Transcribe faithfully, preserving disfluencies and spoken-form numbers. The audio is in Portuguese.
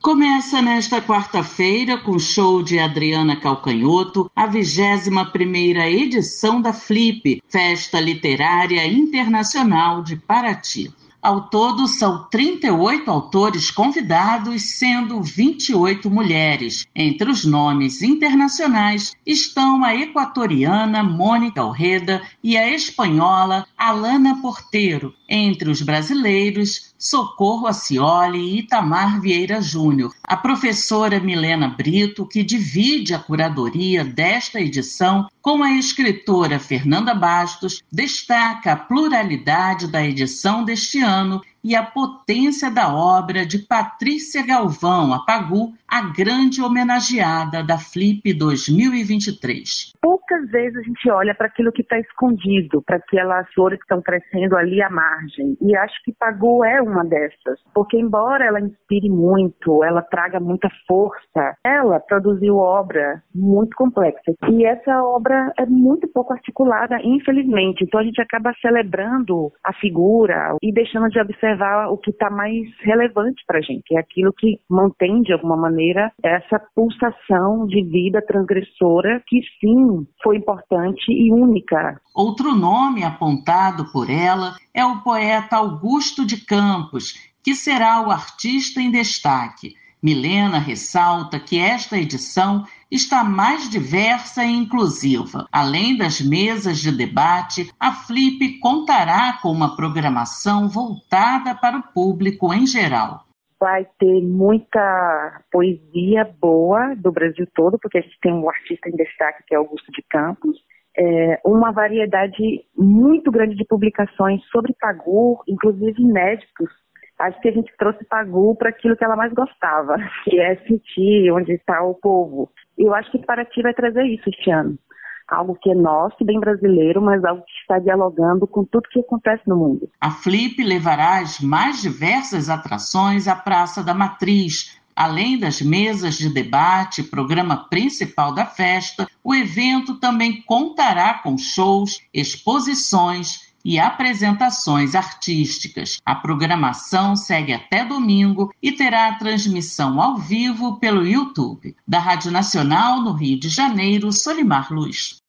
Começa nesta quarta-feira, com o show de Adriana Calcanhoto, a vigésima primeira edição da Flip, Festa Literária Internacional de Paraty. Ao todo, são trinta e oito autores convidados, sendo vinte e oito mulheres. Entre os nomes internacionais estão a equatoriana Mônica Alreda e a espanhola Alana Portero. Entre os brasileiros, Socorro Acioli e Itamar Vieira Júnior. A professora Milena Brito, que divide a curadoria desta edição com a escritora Fernanda Bastos, destaca a pluralidade da edição deste ano e a potência da obra de Patrícia Galvão, a Pagu, a grande homenageada da Flip dois mil e vinte e três. Poucas vezes a gente olha para aquilo que está escondido, para aquelas flores que estão crescendo ali à margem. E acho que Pagu é uma dessas, porque embora ela inspire muito, ela traga muita força, ela produziu obra muito complexa. E essa obra é muito pouco articulada, infelizmente. Então a gente acaba celebrando a figura e deixando de observar o que está mais relevante para a gente, é aquilo que mantém, de alguma maneira, essa pulsação de vida transgressora que, sim, foi importante e única. Outro nome apontado por ela é o poeta Augusto de Campos, que será o artista em destaque. Milena ressalta que esta edição está mais diversa e inclusiva. Além das mesas de debate, a Flip contará com uma programação voltada para o público em geral. Vai ter muita poesia boa do Brasil todo, porque a gente tem um artista em destaque que é Augusto de Campos. É uma variedade muito grande de publicações sobre Pagu, inclusive inéditos. Acho que a gente trouxe Pagu para aquilo que ela mais gostava, que é sentir onde está o povo. E eu acho que Paraty vai trazer isso este ano. Algo que é nosso, bem brasileiro, mas algo que está dialogando com tudo que acontece no mundo. A Flip levará as mais diversas atrações à Praça da Matriz. Além das mesas de debate, programa principal da festa, o evento também contará com shows, exposições e apresentações artísticas. A programação segue até domingo e terá a transmissão ao vivo pelo YouTube. Da Rádio Nacional, no Rio de Janeiro, Solimar Luz.